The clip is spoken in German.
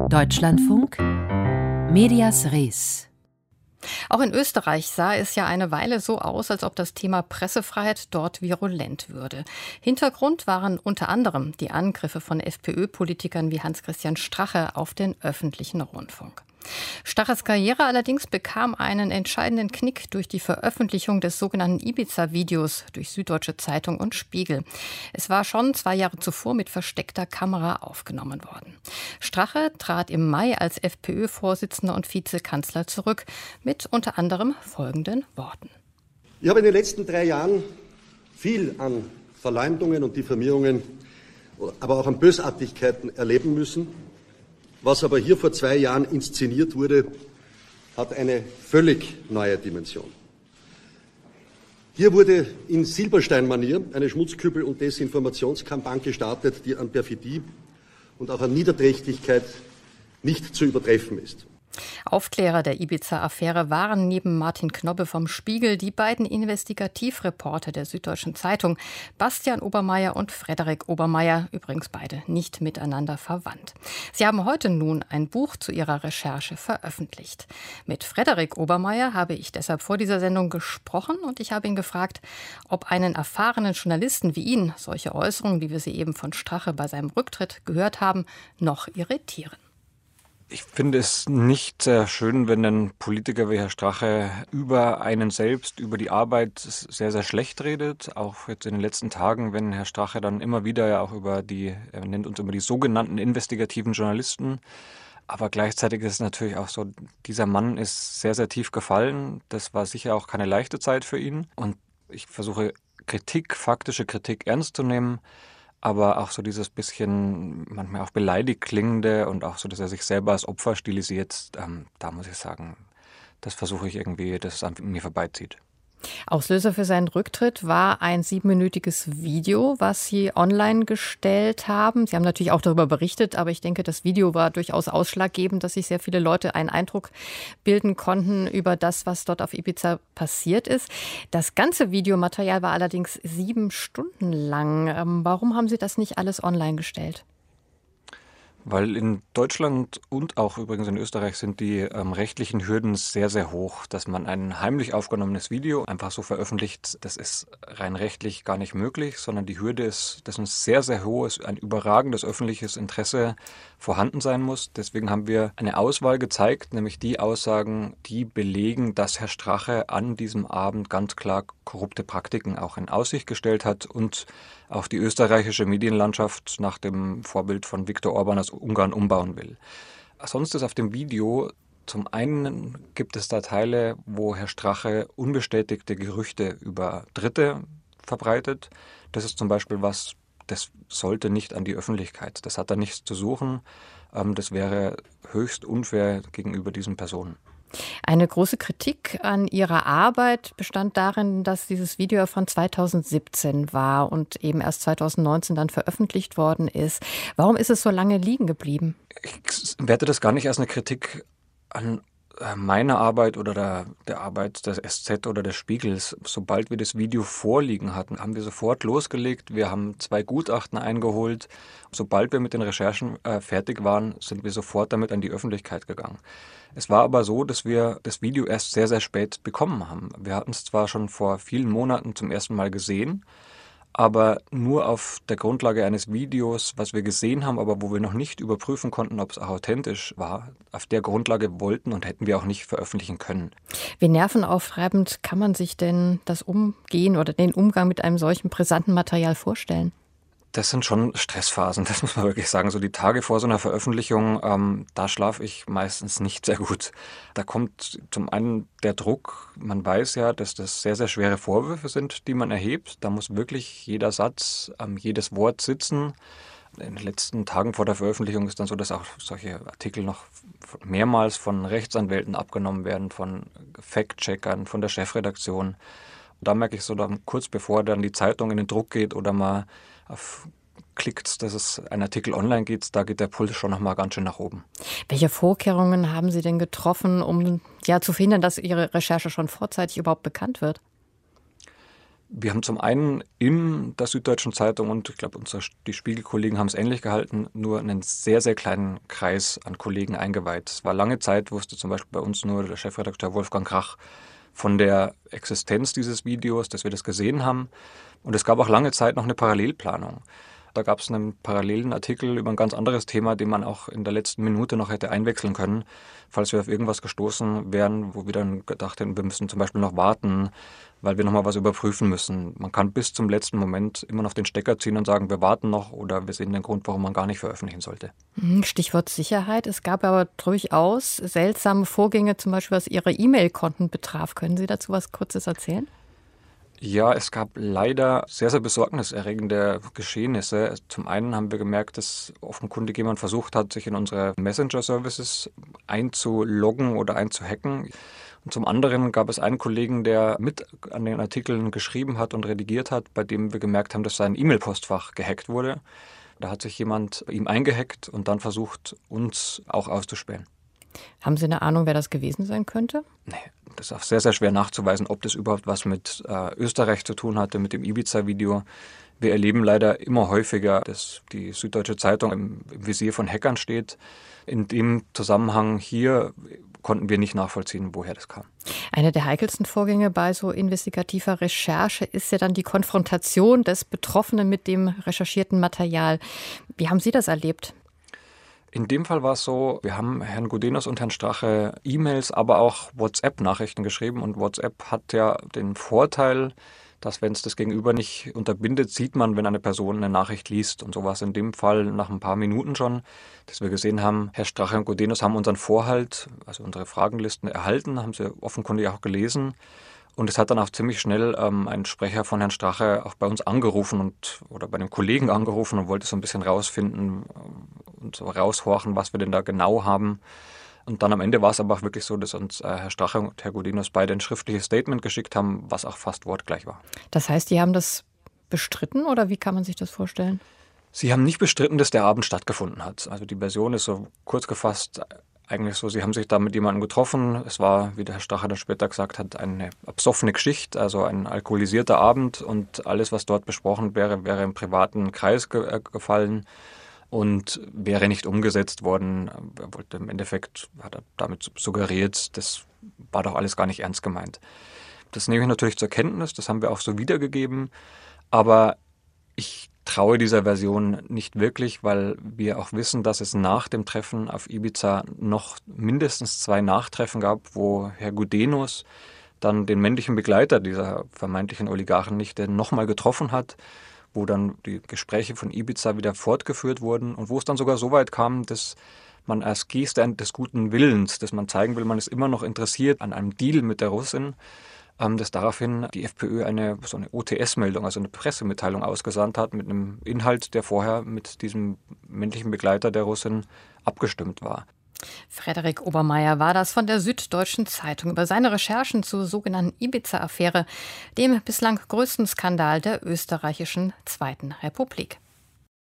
Deutschlandfunk Medias Res. Auch in Österreich sah es ja eine Weile so aus, als ob das Thema Pressefreiheit dort virulent würde. Hintergrund waren unter anderem die Angriffe von FPÖ-Politikern wie Hans-Christian Strache auf den öffentlichen Rundfunk. Straches Karriere allerdings bekam einen entscheidenden Knick durch die Veröffentlichung des sogenannten Ibiza-Videos durch Süddeutsche Zeitung und Spiegel. Es war schon 2 Jahre zuvor mit versteckter Kamera aufgenommen worden. Strache trat im Mai als FPÖ-Vorsitzender und Vizekanzler zurück, mit unter anderem folgenden Worten. Ich habe in den letzten 3 Jahren viel an Verleumdungen und Diffamierungen, aber auch an Bösartigkeiten erleben müssen. Was aber hier vor 2 Jahren inszeniert wurde, hat eine völlig neue Dimension. Hier wurde in Silberstein-Manier eine Schmutzkübel- und Desinformationskampagne gestartet, die an Perfidie und auch an Niederträchtigkeit nicht zu übertreffen ist. Aufklärer der Ibiza-Affäre waren neben Martin Knobbe vom Spiegel die beiden Investigativreporter der Süddeutschen Zeitung, Bastian Obermeier und Frederik Obermeier, übrigens beide nicht miteinander verwandt. Sie haben heute nun ein Buch zu ihrer Recherche veröffentlicht. Mit Frederik Obermeier habe ich deshalb vor dieser Sendung gesprochen und ich habe ihn gefragt, ob einen erfahrenen Journalisten wie ihn solche Äußerungen, wie wir sie eben von Strache bei seinem Rücktritt gehört haben, noch irritieren. Ich finde es nicht sehr schön, wenn ein Politiker wie Herr Strache über einen selbst, über die Arbeit sehr, sehr schlecht redet. Auch jetzt in den letzten Tagen, wenn Herr Strache dann immer wieder ja auch er nennt uns immer die sogenannten investigativen Journalisten. Aber gleichzeitig ist es natürlich auch so, dieser Mann ist sehr, sehr tief gefallen. Das war sicher auch keine leichte Zeit für ihn. Und ich versuche faktische Kritik ernst zu nehmen. Aber auch so dieses bisschen manchmal auch beleidigt klingende und auch so, dass er sich selber als Opfer stilisiert, da muss ich sagen, das versuche ich irgendwie, dass es an mir vorbeizieht. Auslöser für seinen Rücktritt war ein 7-minütiges Video, was Sie online gestellt haben. Sie haben natürlich auch darüber berichtet, aber ich denke, das Video war durchaus ausschlaggebend, dass sich sehr viele Leute einen Eindruck bilden konnten über das, was dort auf Ibiza passiert ist. Das ganze Videomaterial war allerdings 7 Stunden lang. Warum haben Sie das nicht alles online gestellt? Weil in Deutschland und auch übrigens in Österreich sind die rechtlichen Hürden sehr, sehr hoch, dass man ein heimlich aufgenommenes Video einfach so veröffentlicht. Das ist rein rechtlich gar nicht möglich, sondern die Hürde ist, dass ein sehr, sehr hohes, ein überragendes öffentliches Interesse vorhanden sein muss. Deswegen haben wir eine Auswahl gezeigt, nämlich die Aussagen, die belegen, dass Herr Strache an diesem Abend ganz klar korrupte Praktiken auch in Aussicht gestellt hat und auch die österreichische Medienlandschaft nach dem Vorbild von Viktor Orban aus Ungarn umbauen will. Sonst ist auf dem Video, zum einen gibt es da Teile, wo Herr Strache unbestätigte Gerüchte über Dritte verbreitet. Das ist zum Beispiel was, das sollte nicht an die Öffentlichkeit. Das hat da nichts zu suchen. Das wäre höchst unfair gegenüber diesen Personen. Eine große Kritik an Ihrer Arbeit bestand darin, dass dieses Video von 2017 war und eben erst 2019 dann veröffentlicht worden ist. Warum ist es so lange liegen geblieben? Ich werte das gar nicht als eine Kritik an meiner Arbeit oder der Arbeit des SZ oder des Spiegels. Sobald wir das Video vorliegen hatten, haben wir sofort losgelegt. Wir haben 2 Gutachten eingeholt. Sobald wir mit den Recherchen fertig waren, sind wir sofort damit an die Öffentlichkeit gegangen. Es war aber so, dass wir das Video erst sehr, sehr spät bekommen haben. Wir hatten es zwar schon vor vielen Monaten zum ersten Mal gesehen, aber nur auf der Grundlage eines Videos, was wir gesehen haben, aber wo wir noch nicht überprüfen konnten, ob es auch authentisch war. Auf der Grundlage wollten und hätten wir auch nicht veröffentlichen können. Wie nervenaufreibend kann man sich denn das Umgehen oder den Umgang mit einem solchen brisanten Material vorstellen? Das sind schon Stressphasen, das muss man wirklich sagen. So die Tage vor so einer Veröffentlichung, da schlafe ich meistens nicht sehr gut. Da kommt zum einen der Druck. Man weiß ja, dass das sehr, sehr schwere Vorwürfe sind, die man erhebt. Da muss wirklich jeder Satz, jedes Wort sitzen. In den letzten Tagen vor der Veröffentlichung ist dann so, dass auch solche Artikel noch mehrmals von Rechtsanwälten abgenommen werden, von Fact-Checkern, von der Chefredaktion. Und da merke ich so dann kurz bevor dann die Zeitung in den Druck geht oder mal klickt, dass es ein Artikel online geht, da geht der Puls schon noch mal ganz schön nach oben. Welche Vorkehrungen haben Sie denn getroffen, um zu verhindern, dass Ihre Recherche schon vorzeitig überhaupt bekannt wird? Wir haben zum einen in der Süddeutschen Zeitung und ich glaube, die Spiegel-Kollegen haben es ähnlich gehalten, nur einen sehr, sehr kleinen Kreis an Kollegen eingeweiht. Es war lange Zeit, wusste zum Beispiel bei uns nur der Chefredakteur Wolfgang Krach von der Existenz dieses Videos, dass wir das gesehen haben. Und es gab auch lange Zeit noch eine Parallelplanung. Da gab es einen parallelen Artikel über ein ganz anderes Thema, den man auch in der letzten Minute noch hätte einwechseln können, falls wir auf irgendwas gestoßen wären, wo wir dann gedacht hätten, wir müssen zum Beispiel noch warten, weil wir nochmal was überprüfen müssen. Man kann bis zum letzten Moment immer noch den Stecker ziehen und sagen, wir warten noch oder wir sehen den Grund, warum man gar nicht veröffentlichen sollte. Stichwort Sicherheit. Es gab aber durchaus seltsame Vorgänge, zum Beispiel was Ihre E-Mail-Konten betraf. Können Sie dazu was Kurzes erzählen? Ja, es gab leider sehr, sehr besorgniserregende Geschehnisse. Zum einen haben wir gemerkt, dass offenkundig jemand versucht hat, sich in unsere Messenger-Services einzuloggen oder einzuhacken. Und zum anderen gab es einen Kollegen, der mit an den Artikeln geschrieben hat und redigiert hat, bei dem wir gemerkt haben, dass sein E-Mail-Postfach gehackt wurde. Da hat sich jemand ihm eingehackt und dann versucht, uns auch auszuspähen. Haben Sie eine Ahnung, wer das gewesen sein könnte? Nee, das ist auch sehr, sehr schwer nachzuweisen, ob das überhaupt was mit Österreich zu tun hatte, mit dem Ibiza-Video. Wir erleben leider immer häufiger, dass die Süddeutsche Zeitung im Visier von Hackern steht. In dem Zusammenhang hier konnten wir nicht nachvollziehen, woher das kam. Einer der heikelsten Vorgänge bei so investigativer Recherche ist ja dann die Konfrontation des Betroffenen mit dem recherchierten Material. Wie haben Sie das erlebt? In dem Fall war es so, wir haben Herrn Gudenus und Herrn Strache E-Mails, aber auch WhatsApp-Nachrichten geschrieben. Und WhatsApp hat ja den Vorteil, dass, wenn es das Gegenüber nicht unterbindet, sieht man, wenn eine Person eine Nachricht liest. Und so war es in dem Fall nach ein paar Minuten schon, dass wir gesehen haben, Herr Strache und Gudenus haben unseren Vorhalt, also unsere Fragenlisten erhalten, haben sie offenkundig auch gelesen. Und es hat dann auch ziemlich schnell ein Sprecher von Herrn Strache auch bei uns angerufen oder bei einem Kollegen angerufen und wollte so ein bisschen rausfinden und so raushorchen, was wir denn da genau haben. Und dann am Ende war es aber auch wirklich so, dass uns Herr Strache und Herr Gudenus beide ein schriftliches Statement geschickt haben, was auch fast wortgleich war. Das heißt, die haben das bestritten oder wie kann man sich das vorstellen? Sie haben nicht bestritten, dass der Abend stattgefunden hat. Also die Version ist so kurz gefasst eigentlich so, sie haben sich da mit jemandem getroffen. Es war, wie der Herr Strache dann später gesagt hat, eine absoffene Geschichte, also ein alkoholisierter Abend. Und alles, was dort besprochen wäre, wäre im privaten Kreis gefallen und wäre nicht umgesetzt worden. Er wollte im Endeffekt, hat er damit suggeriert, das war doch alles gar nicht ernst gemeint. Das nehme ich natürlich zur Kenntnis, das haben wir auch so wiedergegeben. Aber ich traue dieser Version nicht wirklich, weil wir auch wissen, dass es nach dem Treffen auf Ibiza noch mindestens 2 Nachtreffen gab, wo Herr Gudenus dann den männlichen Begleiter dieser vermeintlichen Oligarchennichte nochmal getroffen hat, wo dann die Gespräche von Ibiza wieder fortgeführt wurden und wo es dann sogar so weit kam, dass man als Geste des guten Willens, dass man zeigen will, man ist immer noch interessiert an einem Deal mit der Russin, dass daraufhin die FPÖ eine OTS-Meldung, also eine Pressemitteilung ausgesandt hat mit einem Inhalt, der vorher mit diesem männlichen Begleiter der Russin abgestimmt war. Frederik Obermeier war das von der Süddeutschen Zeitung über seine Recherchen zur sogenannten Ibiza-Affäre, dem bislang größten Skandal der österreichischen Zweiten Republik.